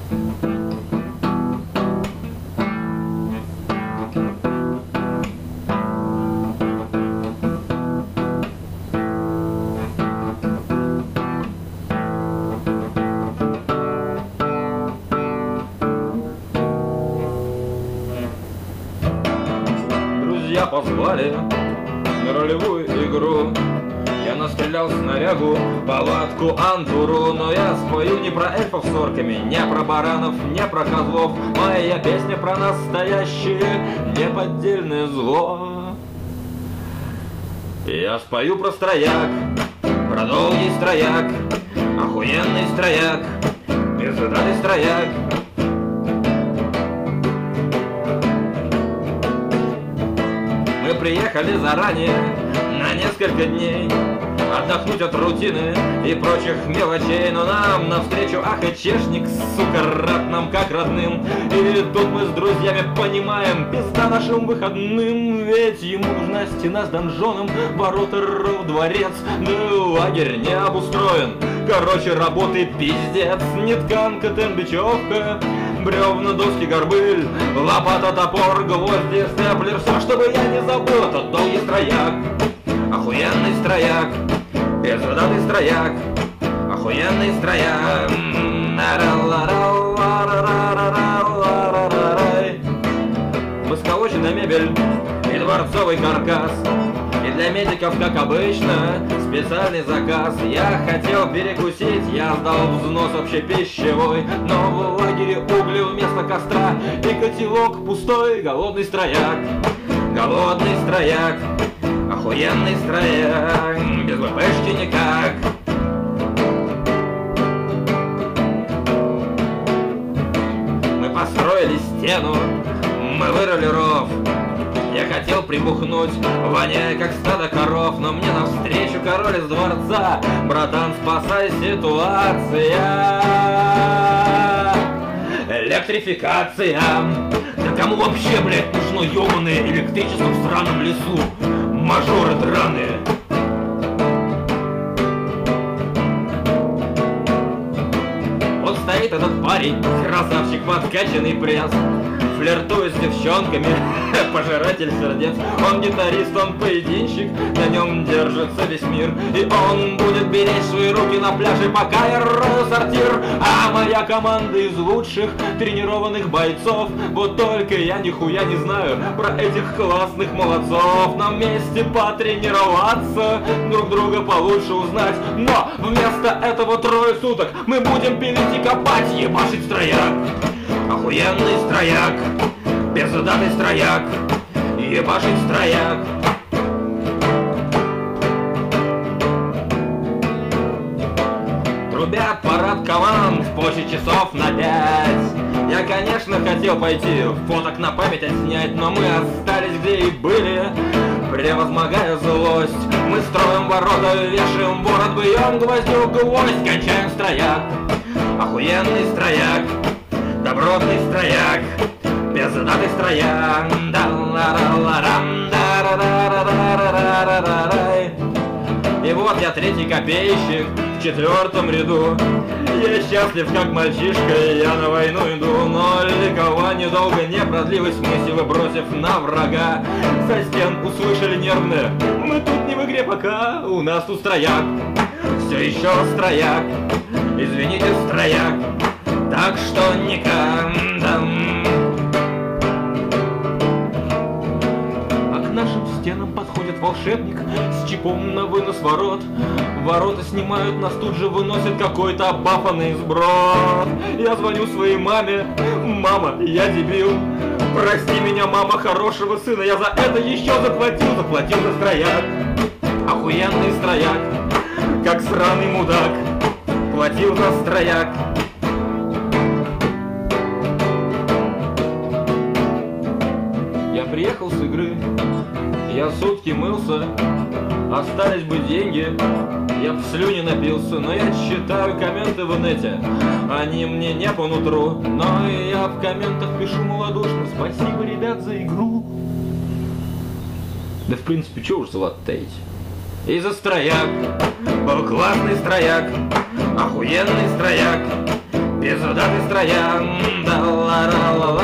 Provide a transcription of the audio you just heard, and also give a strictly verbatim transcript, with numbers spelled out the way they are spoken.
Друзья позвали на ролевую игру. Я настрелял снарягу, палатку антуру. Но я спою не про эльфов с орками, не про баранов, не про козлов. Моя песня про настоящее неподдельное зло. Я спою про строяк, про долгий строяк, охуенный строяк, бездатный строяк. Мы приехали заранее на несколько дней отдохнуть от рутины и прочих мелочей. Но нам навстречу АХЧшник, сука, рад нам как родным. И тут мы с друзьями понимаем, пизда нашим выходным. Ведь ему нужна стена с донжоном, ворота, ров, дворец. Да лагерь не обустроен, короче, работы пиздец. Нитканка, тен, бечевка, бревна, доски, горбыль, лопата, топор, гвозди, степлер. Все, чтобы я не забыл, это долгий строяк, охуенный строяк, безводатый строяк, охуенный строяк. Высколоченная мебель и дворцовый каркас. И для медиков, как обычно, специальный заказ. Я хотел перекусить, я сдал взнос общепищевой. Но в лагере угли вместо костра и котелок пустой. Голодный строяк, голодный строяк, охуенный строяк, без ВПшки никак. Мы построили стену, мы вырыли ров. Я хотел прибухнуть, воняя как стадо коров. Но мне навстречу король из дворца: братан, спасай ситуация. Электрификация. Да кому вообще, блядь, нужно ёбаное электричество в сраном лесу? Мажоры драные. Вот стоит этот парень, красавчик, подкачанный пресс, флиртует с девчонками, пожиратель сердец. Он гитарист, он поединщик, на нем держится весь мир. И он будет беречь свои руки на пляже, пока я рою сортир. А моя команда из лучших тренированных бойцов. Вот только я нихуя не знаю про этих классных молодцов. Нам вместе потренироваться, друг друга получше узнать. Но вместо этого трое суток мы будем пилить и копать, ебашить строяк. Охуенный строяк, бездатный строяк, ебашить строяк. Трубят парад команд в позже часов на пять. Я, конечно, хотел пойти фоток на память отснять, но мы остались где и были, превозмогая злость. Мы строим ворота, вешаем ворот, бьем гвоздю гвоздь, кончаем строяк. Охуенный строяк, добротный строяк, бездатный строяк. И вот я третий копейщик в четвертом ряду. Я счастлив как мальчишка, я на войну иду. Но ликование долго не продлилось, мы силы бросив на врага. Со стен услышали нервное: мы тут не в игре пока, у нас тут строяк. Все еще строяк, извините, строяк, так что никак. А к нашим стенам подходит волшебник с чипом на вынос ворот. Ворота снимают, нас тут же выносит какой-то обафанный сброд. Я звоню своей маме: мама, я дебил, прости меня, мама хорошего сына, я за это еще заплатил, заплатил за строяк. Охуенный строяк, как сраный мудак, платил за строяк. Я приехал с игры, я сутки мылся, остались бы деньги, я в слюне напился. Но я читаю комменты в инете, они мне не по нутру. Но я в комментах пишу малодушно: спасибо, ребят, за игру. Да в принципе, чё уж златаить. И за строяк, был классный строяк, охуенный строяк, без солдаты строя, да ла ла ла